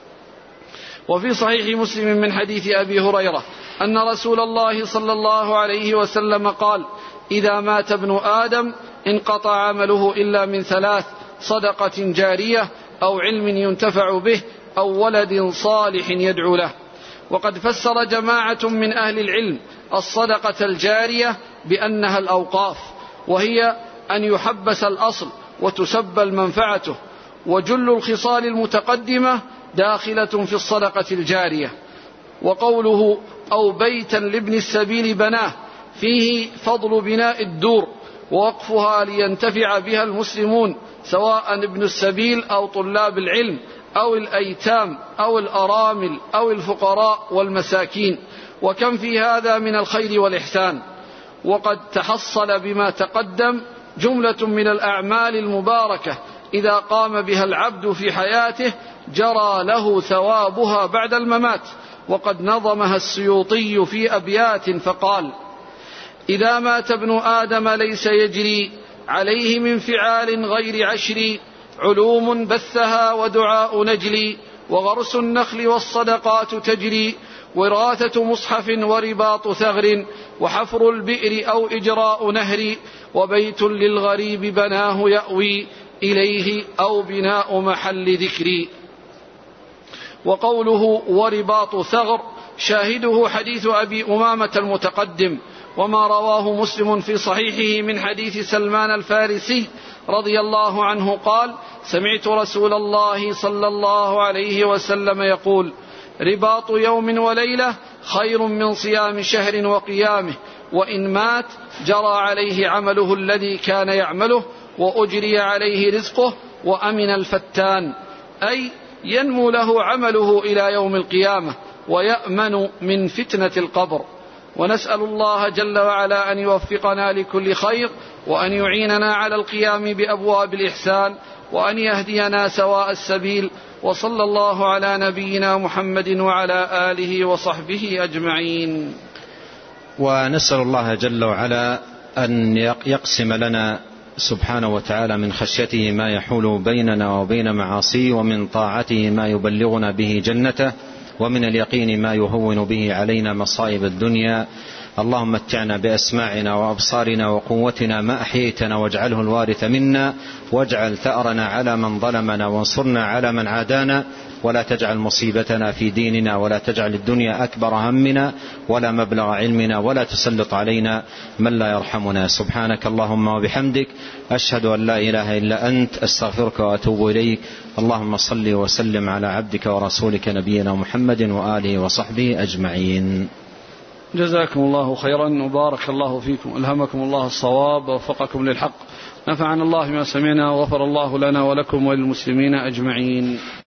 وفي صحيح مسلم من حديث أبي هريرة أن رسول الله صلى الله عليه وسلم قال: إذا مات ابن آدم انقطع عمله إلا من ثلاث: صدقة جارية، أو علم ينتفع به، أو ولد صالح يدعو له. وقد فسر جماعة من أهل العلم الصدقة الجارية بأنها الأوقاف، وهي أن يحبس الأصل وتسبل منفعته. وجل الخصال المتقدمة داخلة في الصدقة الجارية. وقوله أو بيتا لابن السبيل بناه فيه فضل بناء الدور ووقفها لينتفع بها المسلمون، سواء ابن السبيل أو طلاب العلم أو الأيتام أو الأرامل أو الفقراء والمساكين. وكم في هذا من الخير والإحسان. وقد تحصل بما تقدم جملة من الأعمال المباركة إذا قام بها العبد في حياته جرى له ثوابها بعد الممات. وقد نظمها السيوطي في أبيات فقال: إذا مات ابن آدم ليس يجري عليه من فعال غير عشر، علوم بثها ودعاء نجلي، وغرس النخل والصدقات تجري، وراثة مصحف ورباط ثغر، وحفر البئر أو إجراء نهر، وبيت للغريب بناه يأوي إليه، أو بناء محل ذكر. وقوله ورباط ثغر شاهده حديث أبي أمامة المتقدم، وما رواه مسلم في صحيحه من حديث سلمان الفارسي رضي الله عنه قال: سمعت رسول الله صلى الله عليه وسلم يقول: رباط يوم وليلة خير من صيام شهر وقيامه، وإن مات جرى عليه عمله الذي كان يعمله، وأجري عليه رزقه، وأمن الفتان، أي ينمو له عمله إلى يوم القيامة، ويأمن من فتنة القبر. ونسأل الله جل وعلا أن يوفقنا لكل خير، وأن يعيننا على القيام بأبواب الإحسان، وأن يهدينا سواء السبيل. وصلى الله على نبينا محمد وعلى آله وصحبه أجمعين. ونسأل الله جل وعلا أن يقسم لنا سبحانه وتعالى من خشيته ما يحول بيننا وبين معاصيه، ومن طاعته ما يبلغنا به جنته، ومن اليقين ما يهون به علينا مصائب الدنيا. اللهم متعنا بأسماعنا وأبصارنا وقوتنا ما أحييتنا، واجعله الوارث منا، واجعل ثأرنا على من ظلمنا، وانصرنا على من عادانا، ولا تجعل مصيبتنا في ديننا، ولا تجعل الدنيا أكبر همنا ولا مبلغ علمنا، ولا تسلط علينا من لا يرحمنا. سبحانك اللهم وبحمدك، أشهد أن لا إله إلا أنت، أستغفرك وأتوب إليك. اللهم صل وسلم على عبدك ورسولك نبينا محمد وآله وصحبه أجمعين. جزاكم الله خيرا وبارك الله فيكم، ألهمكم الله الصواب ووفقكم للحق، نفعنا الله بما سمعنا، وغفر الله لنا ولكم وللمسلمين أجمعين.